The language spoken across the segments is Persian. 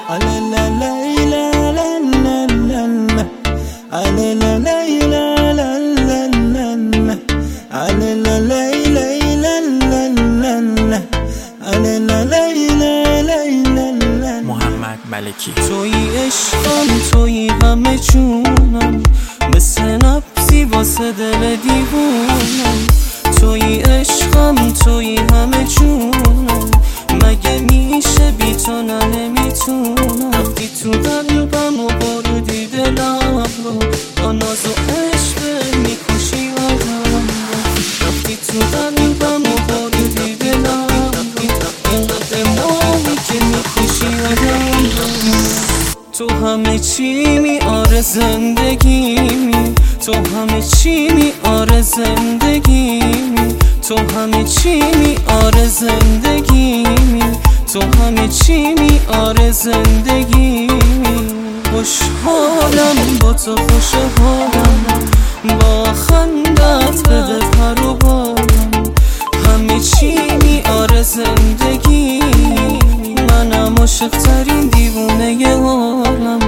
محمد ملکی. تویی عشقم، تویی همه جونم، مثل نبضی واسه دل دیوونم. تویی عشقم، تویی همه جونم، مگه میشه بی تو نمیتونم. رفتی تو قلبم و بردی دلم رو، با ناز و عشق میکشی آدم رو. رفتی تو قلبم و بردی دلم رو، اینقدر ماهی که میکشی آدم رو. تو همه چی میاره زندگیمی، تو همه چی میاره زندگیمی، تو همه چی میاره زندگیمی، تو همه چی میاره زندگیمی. خوشحالم با تو، خوشحالم با خندت بده پر و بالم. همه چی میاره زندگیمی، منم عاشق ترین دیوونه عالم.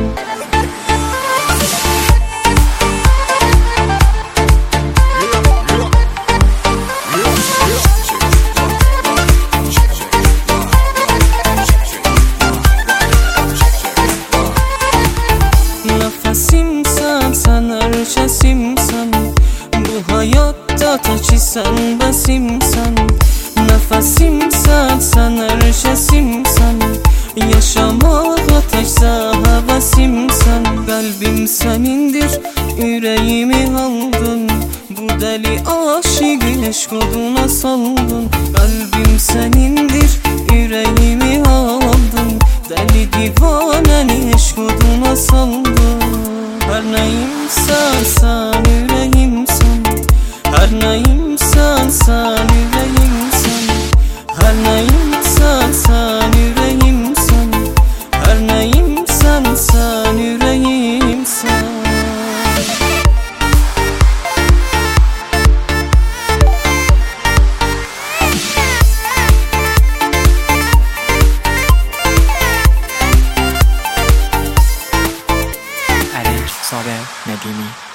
Nefesimsen, sen her şeysimsen, bu hayatta tek sen besimsen. Nefesimsen, sen her şeysimsen, yaşamağa tek hevesimsen. Kalbim senindir, yüreğimi aldın, bu deli aşığı aşk oduna saldın. Kalbim senindir, yüreğimi aldın, deli divaneni aşk oduna saldın. Her neyimsen sen yüreğimsen, her neyimsen sen yüreğimsen, her neyimsen sen yüreğimsen, her neyimsen sen yüreğimsen. علی صابر ندیمی.